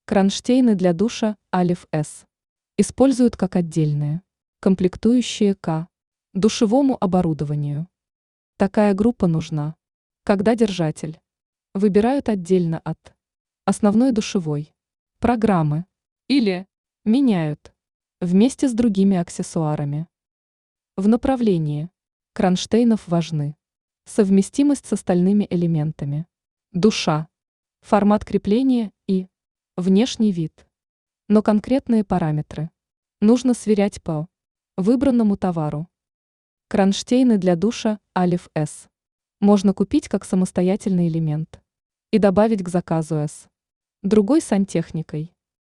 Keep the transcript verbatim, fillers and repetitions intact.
Кронштейны для душа Алиф С используют как отдельные, комплектующие к душевому оборудованию. Такая группа нужна, когда держатель выбирают отдельно от основной душевой программы или меняют вместе с другими аксессуарами. В направлении кронштейнов важны совместимость с остальными элементами, душа, формат крепления и внешний вид. Но конкретные параметры нужно сверять по выбранному товару. Кронштейны для душа Алиф С можно купить как самостоятельный элемент и добавить к заказу с другой сантехникой.